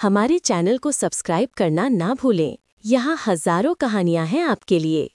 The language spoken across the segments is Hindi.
हमारे चैनल को सब्सक्राइब करना ना भूलें। यहाँ हजारों कहानियाँ हैं आपके लिए।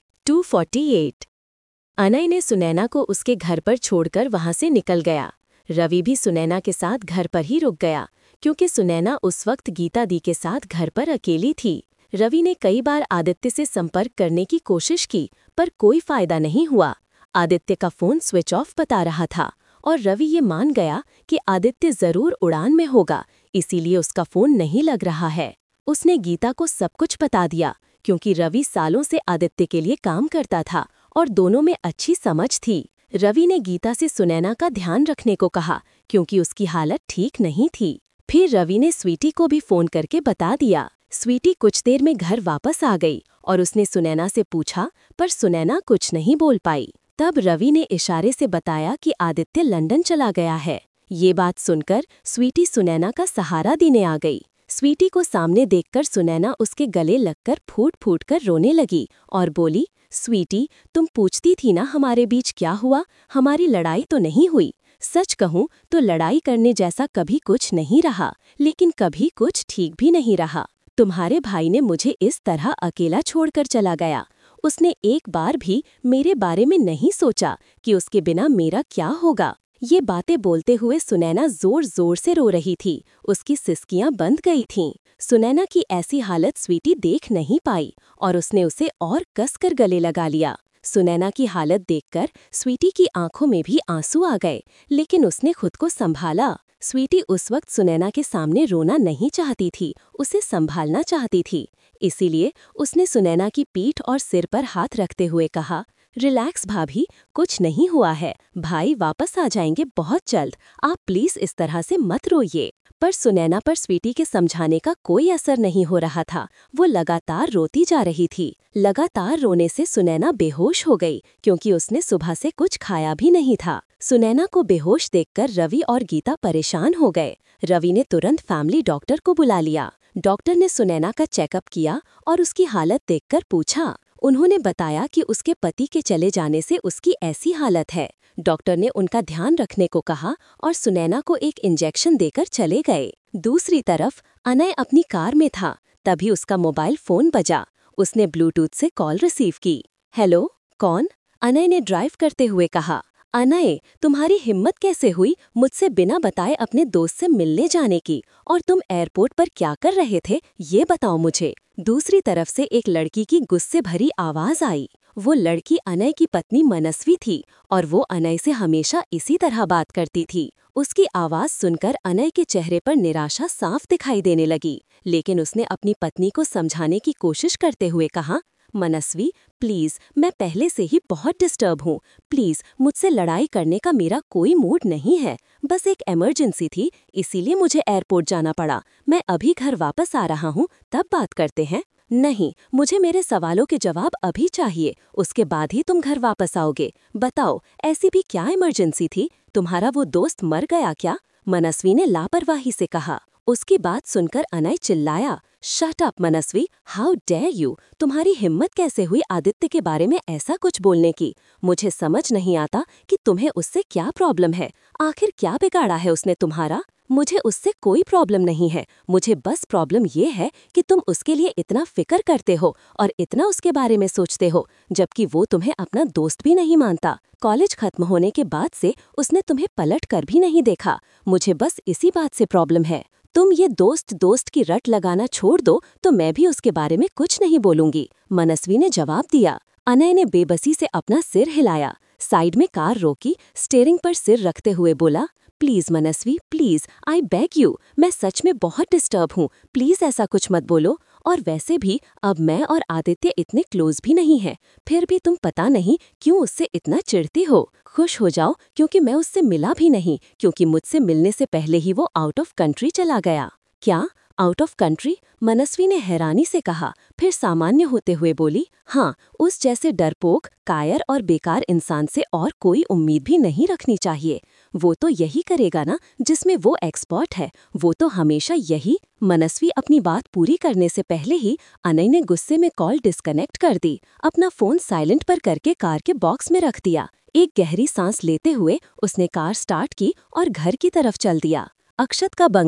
248। अनय ने सुनैना को उसके घर पर छोड़कर वहाँ से निकल गया। रवि भी सुनैना के साथ घर पर ही रुक गया, क्योंकि सुनैना उस वक्त गीता दी के साथ घर पर अकेली थी। रवि ने कई बार आदित्य से संपर्क करने की कोशिश की, पर कोई फायदा नहीं हुआ। आदित्य का फोन स्विच ऑफ बता रहा था और रवि ये मान गया कि आदित्य जरूर उड़ान में होगा, इसीलिए उसका फोन नहीं लग रहा है। उसने गीता को सब कुछ बता दिया, क्योंकि रवि सालों से आदित्य के लिए काम करता था और दोनों में अच्छी समझ थी। रवि ने गीता से सुनैना का ध्यान रखने को कहा, क्योंकि उसकी हालत ठीक नहीं थी। फिर रवि ने स्वीटी को भी फोन करके बता दिया। स्वीटी कुछ देर में घर वापस आ गई और उसने सुनैना से पूछा, पर सुनैना कुछ नहीं बोल पाई। तब रवि ने इशारे से बताया कि आदित्य लंदन चला गया है। ये बात सुनकर स्वीटी सुनैना का सहारा देने आ गई। स्वीटी को सामने देखकर सुनैना उसके गले लगकर फूट फूट कर रोने लगी और बोली, स्वीटी, तुम पूछती थी ना हमारे बीच क्या हुआ? हमारी लड़ाई तो नहीं हुई। सच कहूँ तो लड़ाई करने जैसा कभी कुछ नहीं रहा, लेकिन कभी कुछ ठीक भी नहीं रहा। तुम्हारे भाई ने मुझे इस तरह अकेला छोड़कर चला गया। उसने एक बार भी मेरे बारे में नहीं सोचा कि उसके बिना मेरा क्या होगा। ये बातें बोलते हुए सुनैना जोर जोर से रो रही थी। उसकी सिसकियां बंद गई थीं। सुनैना की ऐसी हालत स्वीटी देख नहीं पाई और उसने उसे और कसकर गले लगा लिया। सुनैना की हालत देखकर स्वीटी की आंखों में भी आंसू आ गए, लेकिन उसने खुद को संभाला। स्वीटी उस वक्त सुनैना के सामने रोना नहीं चाहती थी, उसे संभालना चाहती थी। इसीलिए उसने सुनैना की पीठ और सिर पर हाथ रखते हुए कहा, रिलैक्स भाभी, कुछ नहीं हुआ है। भाई वापस आ जाएंगे बहुत जल्द। आप प्लीज इस तरह से मत रोइए। पर सुनैना पर स्वीटी के समझाने का कोई असर नहीं हो रहा था। वो लगातार रोती जा रही थी। लगातार रोने से सुनैना बेहोश हो गई, क्योंकि उसने सुबह से कुछ खाया भी नहीं था। सुनैना को बेहोश देखकर रवि और गीता परेशान हो गए। रवि ने तुरंत फैमिली डॉक्टर को बुला लिया। डॉक्टर ने सुनैना का चेकअप किया और उसकी हालत देखकर पूछा। उन्होंने बताया कि उसके पति के चले जाने से उसकी ऐसी हालत है। डॉक्टर ने उनका ध्यान रखने को कहा और सुनैना को एक इंजेक्शन देकर चले गए। दूसरी तरफ अनय अपनी कार में था, तभी उसका मोबाइल फोन बजा। उसने ब्लूटूथ से कॉल रिसीव की। हेलो, कौन? अनय ने ड्राइव करते हुए कहा। अनय, तुम्हारी हिम्मत कैसे हुई मुझसे बिना बताए अपने दोस्त से मिलने जाने की? और तुम एयरपोर्ट पर क्या कर रहे थे, ये बताओ मुझे। दूसरी तरफ से एक लड़की की गुस्से भरी आवाज आई। वो लड़की अनय की पत्नी मनस्वी थी और वो अनय से हमेशा इसी तरह बात करती थी। उसकी आवाज सुनकर अनय के चेहरे पर निराशा साफ दिखाई देने लगी, लेकिन उसने अपनी पत्नी को समझाने की कोशिश करते हुए कहा, मनस्वी, प्लीज, मैं पहले से ही बहुत डिस्टर्ब हूँ। प्लीज, मुझसे लड़ाई करने का मेरा कोई मूड नहीं है। बस एक इमरजेंसी थी, इसीलिए मुझे एयरपोर्ट जाना पड़ा। मैं अभी घर वापस आ रहा हूँ, तब बात करते हैं। नहीं, मुझे मेरे सवालों के जवाब अभी चाहिए, उसके बाद ही तुम घर वापस आओगे। बताओ, ऐसी भी क्या इमरजेंसी थी? तुम्हारा वो दोस्त मर गया क्या? मनस्वी ने लापरवाही से कहा। उसकी बात सुनकर अनय चिल्लाया, shut up Manasvi, how dare you! तुम्हारी हिम्मत कैसे हुई आदित्य के बारे में ऐसा कुछ बोलने की? मुझे समझ नहीं आता कि तुम्हें उससे क्या प्रॉब्लम है। आखिर क्या बिगाड़ा है उसने तुम्हारा? मुझे उससे कोई प्रॉब्लम नहीं है। मुझे बस प्रॉब्लम ये है कि तुम उसके लिए इतना फिक्र करते हो और इतना उसके बारे में सोचते हो, जबकि वो तुम्हें अपना दोस्त भी नहीं मानता। कॉलेज खत्म होने के बाद से उसने तुम्हें पलट कर भी नहीं देखा। मुझे बस इसी बात से प्रॉब्लम है। तुम ये दोस्त दोस्त की रट लगाना छोड़ दो तो मैं भी उसके बारे में कुछ नहीं बोलूंगी, मनस्वी ने जवाब दिया। अनय ने बेबसी से अपना सिर हिलाया, साइड में कार रोकी, स्टीयरिंग पर सिर रखते हुए बोला, please Manasvi, please, I beg you, मैं सच में बहुत डिस्टर्ब हूँ। प्लीज ऐसा कुछ मत बोलो। और वैसे भी अब मैं और आदित्य इतने क्लोज भी नहीं हैं। फिर भी तुम पता नहीं क्यों उससे इतना चिढ़ती हो। खुश हो जाओ, क्योंकि मैं उससे मिला भी नहीं, क्योंकि मुझसे मिलने से पहले ही वो आउट ऑफ कंट्री चला गया। क्या? Out of country? मनस्वी ने हैरानी से कहा, फिर सामान्य होते हुए बोली, हाँ, उस जैसे डरपोक, कायर और बेकार इंसान से और कोई उम्मीद भी नहीं रखनी चाहिए। वो तो यही करेगा ना जिसमें वो एक्सपर्ट है। वो तो हमेशा यही। मनस्वी अपनी बात पूरी करने से पहले ही अनय ने गुस्से में कॉल डिस्कनेक्ट कर दी, अपना फोन साइलेंट पर करके कार के बॉक्स में रख दिया। एक गहरी सांस लेते हुए उसने कार स्टार्ट की और घर की तरफ चल दिया। अक्षत का बंगला।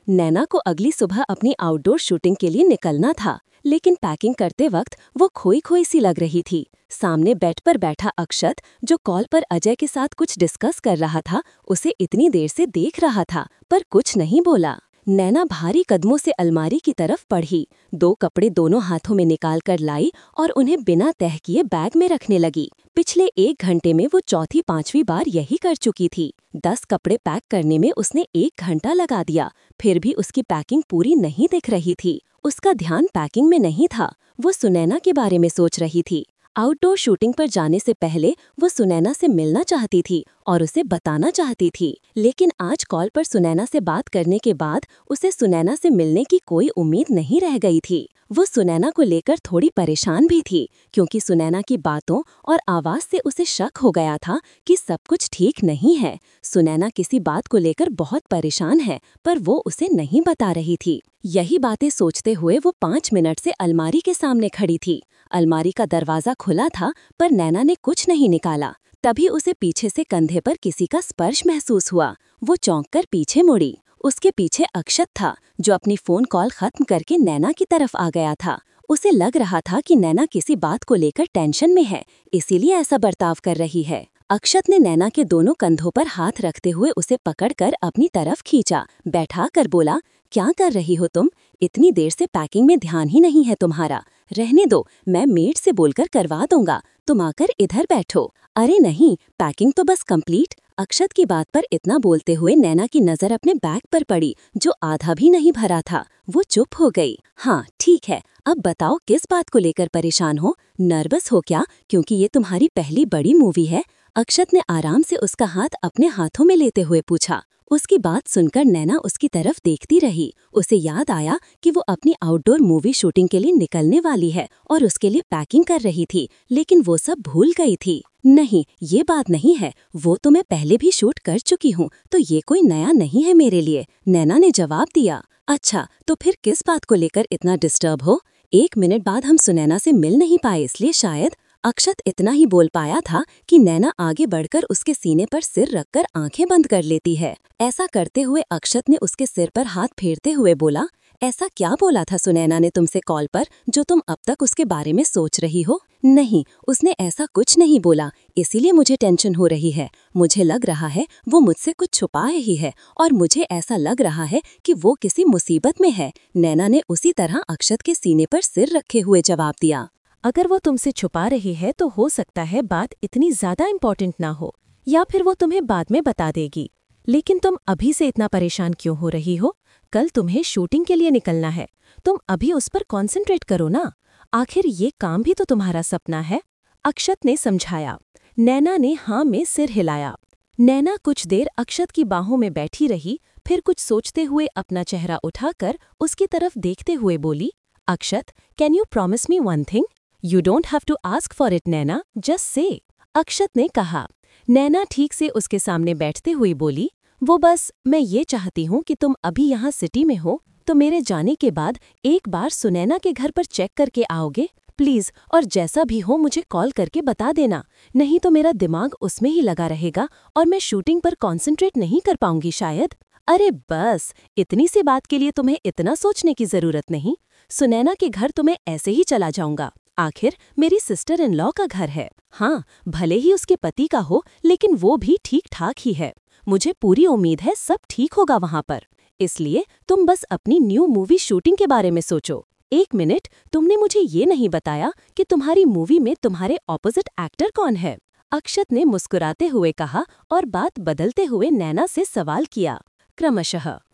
नैना को अगली सुबह अपनी आउटडोर शूटिंग के लिए निकलना था, लेकिन पैकिंग करते वक्त वो खोई खोई सी लग रही थी। सामने बेड पर बैठा अक्षत, जो कॉल पर अजय के साथ कुछ डिस्कस कर रहा था, उसे इतनी देर से देख रहा था पर कुछ नहीं बोला। नैना भारी कदमों से अलमारी की तरफ बढ़ी, 2 कपड़े दोनों हाथों में निकाल कर लाई और उन्हें बिना तह किए बैग में रखने लगी। पिछले 1 घंटे में वो चौथी 5वीं बार यही कर चुकी थी। 10 कपड़े पैक करने में उसने 1 घंटा लगा दिया, फिर भी उसकी पैकिंग पूरी नहीं दिख रही थी। उसका ध्यान पैकिंग में नहीं था, वो सुनैना के बारे में सोच रही थी। आउटडोर शूटिंग पर जाने से पहले वो सुनैना से मिलना चाहती थी और उसे बताना चाहती थी, लेकिन आज कॉल पर सुनैना से बात करने के बाद उसे सुनैना से मिलने की कोई उम्मीद नहीं रह गई थी। वो सुनैना को लेकर थोड़ी परेशान भी थी, क्योंकि सुनैना की बातों और आवाज से उसे शक हो गया था कि सब कुछ ठीक नहीं है। सुनैना किसी बात को लेकर बहुत परेशान है, पर वो उसे नहीं बता रही थी। यही बातें सोचते हुए वो 5 मिनट से अलमारी के सामने खड़ी थी। अलमारी का दरवाजा खुला था, पर नैना ने कुछ नहीं निकाला। तभी उसे पीछे से कंधे पर किसी का स्पर्श महसूस हुआ। वो चौंक कर पीछे मुड़ी। उसके पीछे अक्षत था, जो अपनी फोन कॉल खत्म करके नैना की तरफ आ गया था। उसे लग रहा था कि नैना किसी बात को लेकर टेंशन में है, इसीलिए ऐसा बर्ताव कर रही है। अक्षत ने नैना के दोनों कंधों पर हाथ रखते हुए उसे पकड़कर अपनी तरफ खींचा, बैठा कर बोला, क्या कर रही हो तुम? इतनी देर से पैकिंग में ध्यान ही नहीं है तुम्हारा। रहने दो, मैं मेड से बोलकर करवा दूंगा, तुम आकर इधर बैठो। अरे नहीं, पैकिंग तो बस कंप्लीट। अक्षत की बात पर इतना बोलते हुए नैना की नजर अपने बैग पर पड़ी, जो आधा भी नहीं भरा था। वो चुप हो गई। हाँ ठीक है, अब बताओ किस बात को लेकर परेशान हो? नर्वस हो क्या, क्योंकि ये तुम्हारी पहली बड़ी मूवी है? अक्षत ने आराम से उसका हाथ अपने हाथों में लेते हुए पूछा। उसकी बात सुनकर नैना उसकी तरफ देखती रही। उसे याद आया कि वो अपनी आउटडोर मूवी शूटिंग के लिए निकलने वाली है और उसके लिए पैकिंग कर रही थी, लेकिन वो सब भूल गई थी। नहीं, ये बात नहीं है, वो तो मैं पहले भी शूट कर चुकी हूँ, तो ये कोई नया नहीं है मेरे लिए, नैना ने जवाब दिया। अच्छा, तो फिर किस बात को लेकर इतना डिस्टर्ब हो? 1 मिनट बाद हम सुनैना से मिल नहीं पाए, इसलिए शायद। अक्षत इतना ही बोल पाया था कि नैना आगे बढ़कर उसके सीने पर सिर रखकर आंखें बंद कर लेती है। ऐसा करते हुए अक्षत ने उसके सिर पर हाथ फेरते हुए बोला, ऐसा क्या बोला था सुनैना ने तुमसे कॉल पर, जो तुम अब तक उसके बारे में सोच रही हो? नहीं, उसने ऐसा कुछ नहीं बोला, इसीलिए मुझे टेंशन हो रही है। मुझे लग रहा है वो मुझसे कुछ छुपा रही है और मुझे ऐसा लग रहा है कि वो किसी मुसीबत में है। नैना ने उसी तरह अक्षत के सीने पर सिर रखे हुए जवाब दिया। अगर वो तुमसे छुपा रही है तो हो सकता है बात इतनी ज्यादा इम्पोर्टेंट ना हो, या फिर वो तुम्हें बाद में बता देगी। लेकिन तुम अभी से इतना परेशान क्यों हो रही हो? कल तुम्हें शूटिंग के लिए निकलना है, तुम अभी उस पर कॉन्सेंट्रेट करो ना। आखिर ये काम भी तो तुम्हारा सपना है, अक्षत ने समझाया। नैना ने हाँ में सिर हिलाया। नैना कुछ देर अक्षत की बाहों में बैठी रही, फिर कुछ सोचते हुए अपना चेहरा उठाकर उसकी तरफ देखते हुए बोली, Akshat, can you promise me one thing? You don't have to ask for it, Naina, just say। Akshat ने कहा। नैना ठीक से उसके सामने बैठते हुए बोली, वो बस मैं ये चाहती हूँ कि तुम अभी यहाँ सिटी में हो तो मेरे जाने के बाद एक बार सुनैना के घर पर चेक करके आओगे प्लीज, और जैसा भी हो मुझे कॉल करके बता देना, नहीं तो मेरा दिमाग उसमें ही लगा रहेगा और मैं शूटिंग पर कॉन्सेंट्रेट नहीं कर पाऊंगी शायद। अरे बस, इतनी सी बात के लिए तुम्हें इतना सोचने की जरूरत नहीं। सुनैना के घर तो मैं ऐसे ही चला जाऊंगा, आखिर मेरी सिस्टर इन लॉ का घर है। हाँ, भले ही उसके पति का हो, लेकिन वो भी ठीक ठाक ही है। मुझे पूरी उम्मीद है सब ठीक होगा वहाँ पर। इसलिए तुम बस अपनी न्यू मूवी शूटिंग के बारे में सोचो। 1 मिनट, तुमने मुझे ये नहीं बताया कि तुम्हारी मूवी में तुम्हारे ऑपोजिट एक्टर कौन है? अक्षत ने मुस्कुराते हुए कहा और बात बदलते हुए नैना से सवाल किया। क्रमशः